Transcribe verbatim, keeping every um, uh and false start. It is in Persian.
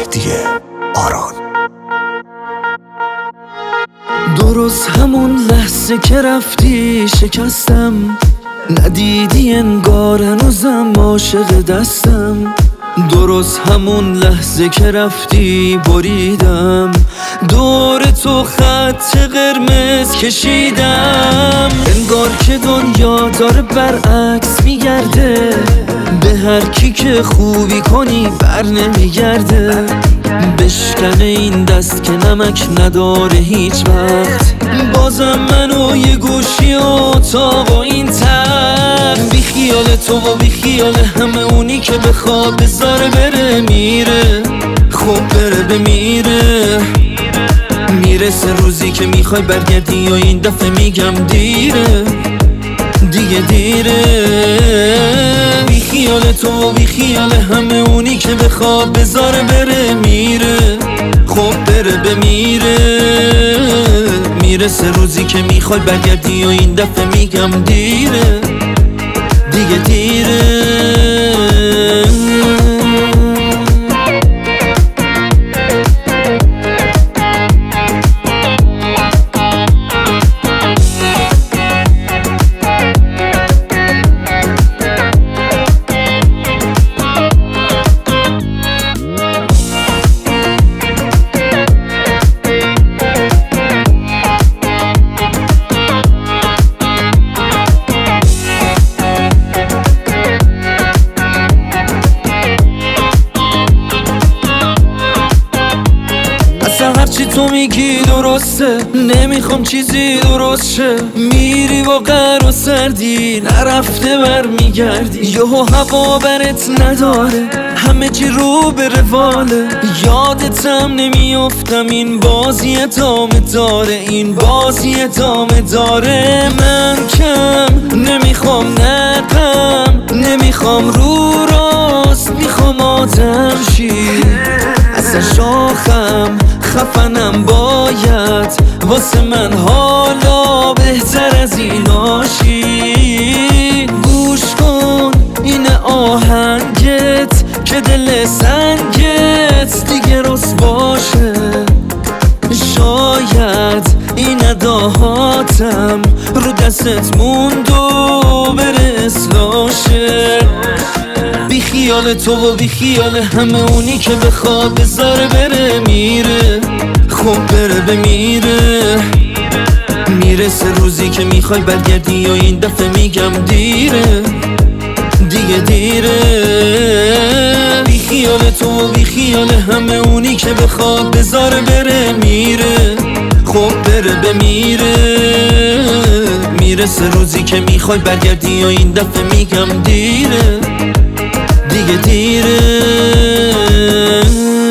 مهدی آران. درست همون لحظه که رفتی شکستم، ندیدی انگار هنوزم عاشق دستم. درست همون لحظه که رفتی بریدم، دور تو خط قرمز کشیدم. انگار که دنیا داره برعکس میگرده، به هر کی که خوبی کنی بر نمیگرده. بشکنه این دست که نمک نداره هیچ وقت، بازم منو یه گوشی اتاق و این تر. بی خیال تو و بی خیال همه اونی که بخواد بذاره بره میره، خب بره بمیره. میرسه روزی که میخوای برگردی و این دفعه میگم دیره، دیگه دیره. بی خیال تو و بی خیال همه اونی که بخواد بذاره بره میره، خب بره بمیره. میرسه روزی که میخوای برگردی و این دفعه میگم دیره، دیگه دیره. هرچی تو میگی درسته، نمیخوام چیزی درست شه. میری با قهر و سردی نرفته بر میگردی، یهو هوا برت نداره، همه چی رو به رواله. یادتم نمیافتم این بازی ادامه داره، این بازی ادامه داره. من کم نمیخوام نقم، نمیخوام رو راست، میخوام آدم شی. اصلا شاخم خفنم باید، واسه من حالا بهتر از این آشی. گوش کن این آهنگت که دل سنگت دیگه رس باشه. شاید این اداهاتم رو دستت موند و بره اصلاشه. بی خیال تو و بی خیال همه اونی که بخواد بذاره بره میره، خب بره بمیره. میرسه روزی که میخوای برگردی و این دفعه میگم دیره، دیگه دیره. بی خیال تو و بی خیال همه اونی که بخواد بذاره بره میره، خب بره بمیره. میرسه روزی که میخوای برگردی و این دفعه میگم دیره، دیگه دیره.